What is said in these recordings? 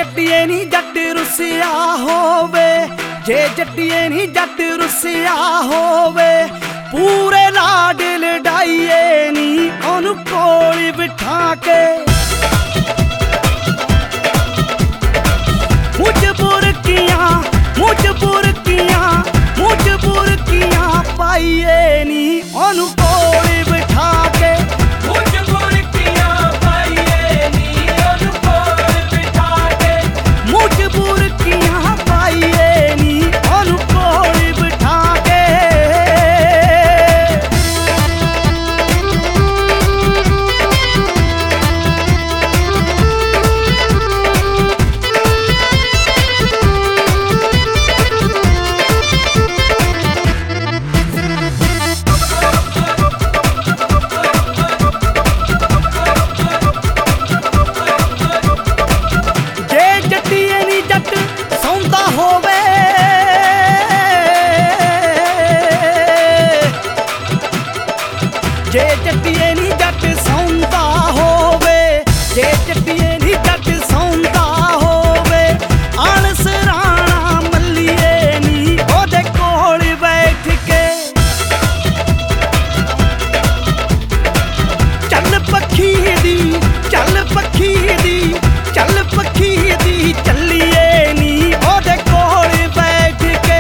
जट्टिए नी जट रुसिया होवे, जे जट्टिए नी जट रुसिया होवे, पूरे लाड लडाइए नी ओनू कोल बिठा के। मुझ बुरकियां पाइए नी ओनू कोल बिठा के। जे जट्टिए नी जट सौंदा होवे, जे जट्टिए नी जट सौंदा होवे, आण सराणा मल्लिए नी ओदे कोल बैठ के। चल पखी दी चलिए नी ओदे कोल बैठ के।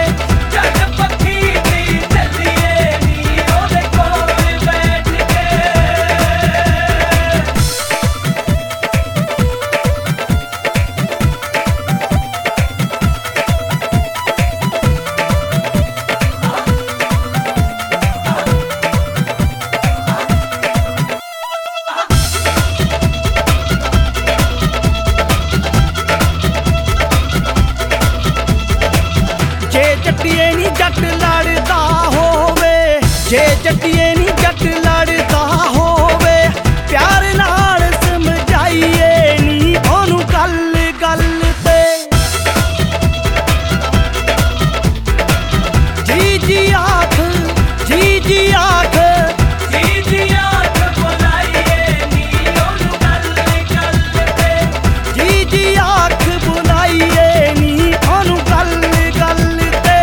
जे जट्टिए नी जट लड़दा होवे, जे जट्टिए नी जट लड़दा होवे, प्यार नाल समझाइए नी ओनू गल गल ते। जी जी आख बुलाइए नी ओनू गल गल ते। जी जी आख बुलाइए नी ओनू गल गल ते।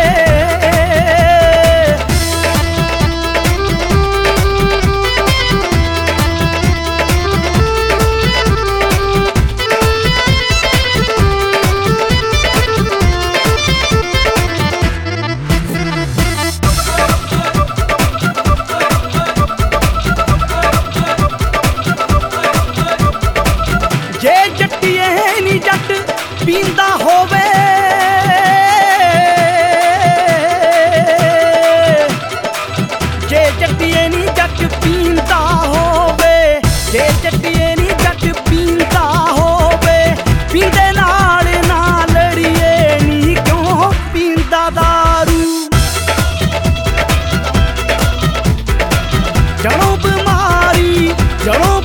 जे जट्टिए नी जट पींदा होवे, जे जट्टिए नी जट पींदा होवे, जे जट्टिए नी जट पींदा होवे, पींदे नाल ना लड़िए नी क्यों पींदा दारू। जड़ों बीमारी